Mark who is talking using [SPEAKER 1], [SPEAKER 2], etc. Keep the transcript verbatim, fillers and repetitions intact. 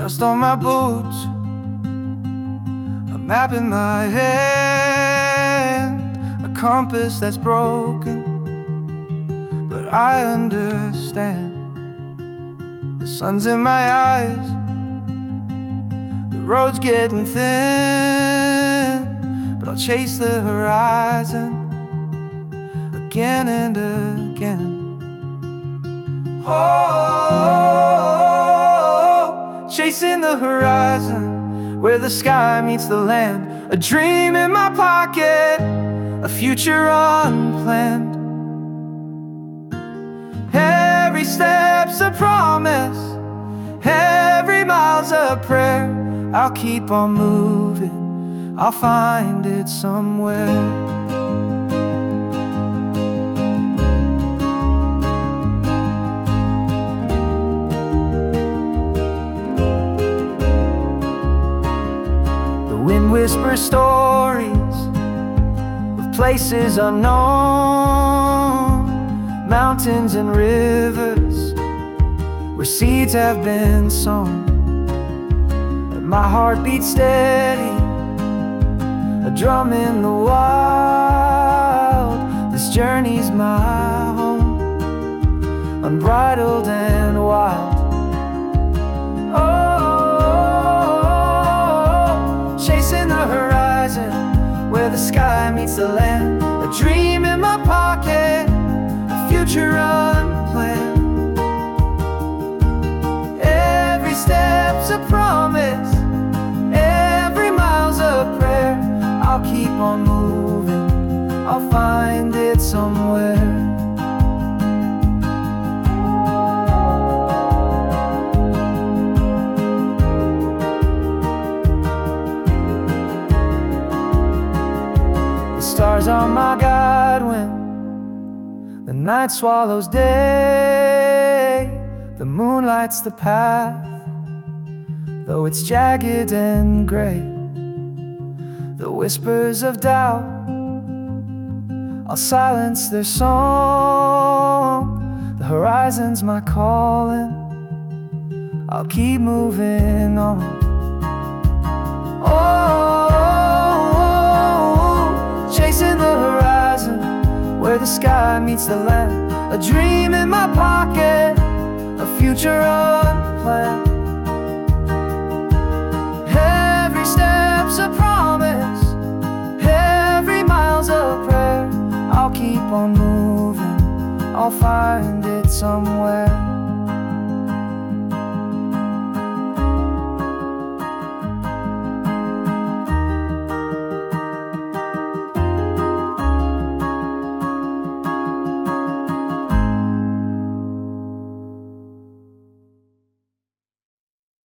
[SPEAKER 1] dust on my boots, a map in my hand, a compass that's broken, but I understand. The sun's in my eyes, the road's getting thin, but I'll chase the horizon again and again. Oh, chasing the horizon where the sky meets the land. A dream in my pocket, a future unplanned. Every step's a promise, every mile's a prayer. I'll keep on moving, I'll find it somewhere. Wind whispers stories of places unknown, mountains and rivers where seeds have been sown. And my heart beats steady, a drum in the wild. This journey's my home, unbridled and wild. Where the sky meets the land. A dream in my pocket, a future unplanned. Every step's a promise, every mile's a prayer. I'll keep on moving, I'll find it somewhere. Stars are my guide when the night swallows day. The moon lights the path, though it's jagged and gray. The whispers of doubt, I'll silence their song. The horizon's my calling, I'll keep moving on. Oh, chasing the horizon where the sky meets the land. A dream in my pocket, a future unplanned. Every step's a promise, every mile's a prayer. I'll keep on moving, I'll find it somewhere.